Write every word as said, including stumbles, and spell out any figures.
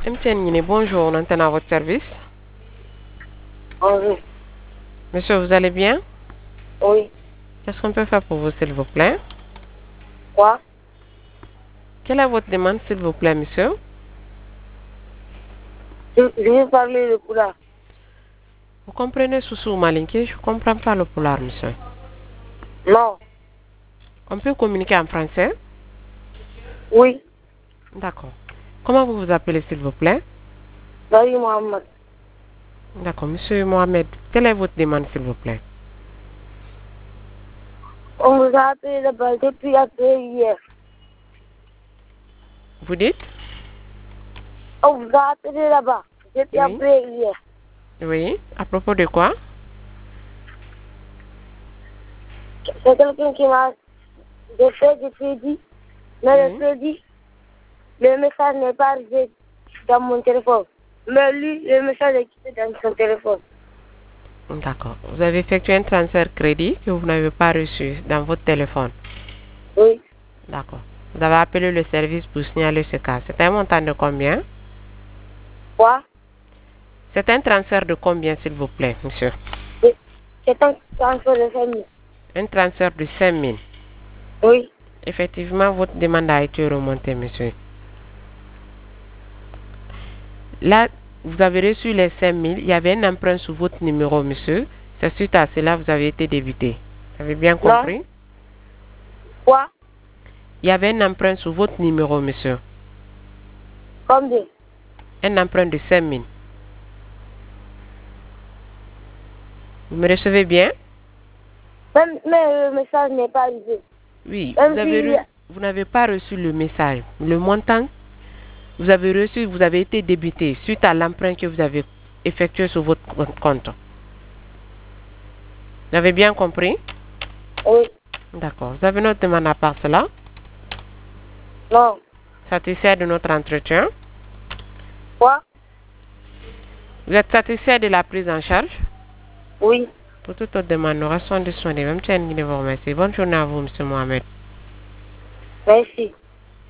M T N Guinée, bonjour, on entend à votre service. Bonjour. Monsieur, vous allez bien? Oui. Qu'est-ce qu'on peut faire pour vous, s'il vous plaît? Quoi? Quelle est votre demande, s'il vous plaît, monsieur? Je, je veux parler le poulard. Vous comprenez Soussou Malinké? Je ne comprends pas le poulard, monsieur. Non. On peut communiquer en français? Oui. D'accord. Comment vous vous appelez, s'il vous plaît? Dari Mohamed. D'accord, monsieur Mohamed. Quelle est votre demande, s'il vous plaît? On vous a appelé là-bas depuis après hier. Vous dites? On vous a appelé là-bas depuis Oui. après hier. Oui. À propos de quoi? C'est quelqu'un qui m'a fait du crédit. Mais Oui. le crédit, le message n'est pas arrivé dans mon téléphone. Mais lui, le message est quitté dans son téléphone. D'accord. Vous avez effectué un transfert crédit que vous n'avez pas reçu dans votre téléphone. Oui. D'accord. Vous avez appelé le service pour signaler ce cas. C'est un montant de combien? Quoi? C'est un transfert de combien, s'il vous plaît, monsieur? C'est un transfert de famille. Un transfert de cinq mille. Oui. Effectivement, votre demande a été remontée, monsieur. Là, vous avez reçu les cinq mille. Il y avait un emprunt sous votre numéro, monsieur. C'est suite à cela que vous avez été débité. Vous avez bien compris? Non. Quoi? Il y avait un emprunt sous votre numéro, monsieur. Combien? Un emprunt de cinq mille. Vous me recevez bien? Même, mais le message n'est pas arrivé. Oui, Même vous avez si... re- vous n'avez pas reçu le message. Le montant, vous avez reçu, vous avez été débité suite à l'emprunt que vous avez effectué sur votre compte. Vous avez bien compris? Oui. D'accord. Vous avez notre demande à part cela? Non. Satisfait de notre entretien? Quoi? Vous êtes satisfait de la prise en charge? Oui. Pour toute autre demande, nous restons disponibles. Même si vous remercie. Bonne journée à vous, monsieur Mohamed. Merci.